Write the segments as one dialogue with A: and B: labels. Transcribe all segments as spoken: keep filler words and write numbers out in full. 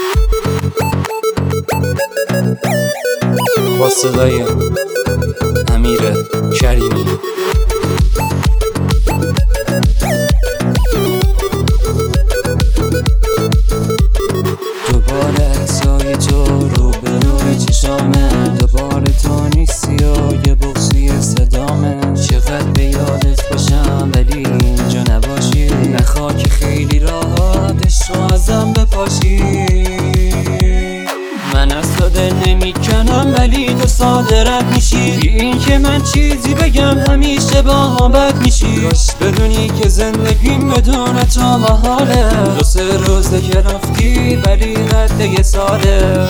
A: با صدای امیر کریمی. دوباره عکسای تو رو به روی چشامه، دوباره تو نیستی و یه بغضی صدامه. چقدر به یادت باشم ولی اینجا نباشی، نخوا که خیلی راحتش رو ازم بپاشی. من از تو دل نمیکنم ولی تو صادرت میشی، بی این که من چیزی بگم همیشه با هم بد میشی. کاش بدونی که زندگیم بدون تو محاله، دو سه روزه که رفتی ولی رد یه ساله.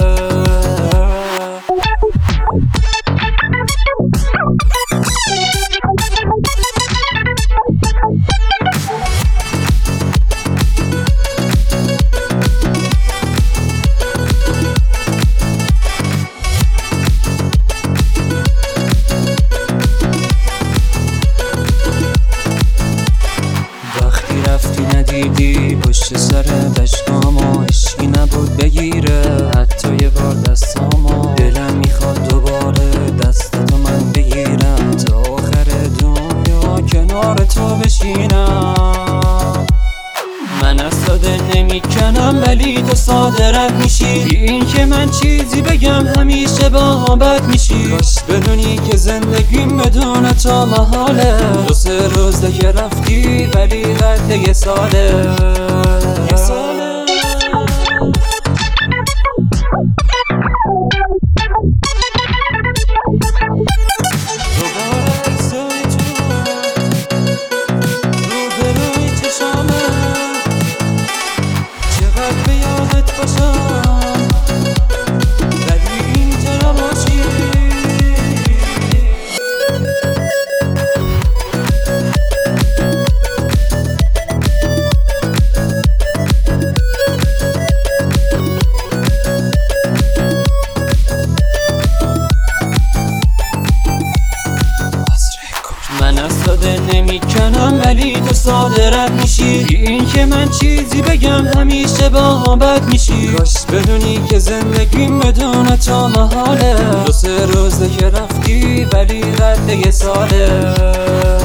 A: ندیدی پشت سر دشتامو، عشقی نبود بگیره حتی یه بار دستامو. دلم میخواد دوباره دستتو من بگیرم، تا آخر دنیا کنار تو بشینم. من از تو دل نمیکنم ولی تو صادرت میشی، بی این که من چیزی بگم همیشه با هم بد میشی. کاش بدونی که زندگیم بدون تو محاله، دو سه روزه که رفتی ولی رد یه ساله. یه ساله من از تو دل نمیکنم ولی تو صادرت میشی، بی این که من چیزی بگم همیشه با هم بد میشی. کاش بدونی که زندگیم بدون تو محاله، دو سه روزه که رفتی ولی رد یه ساله.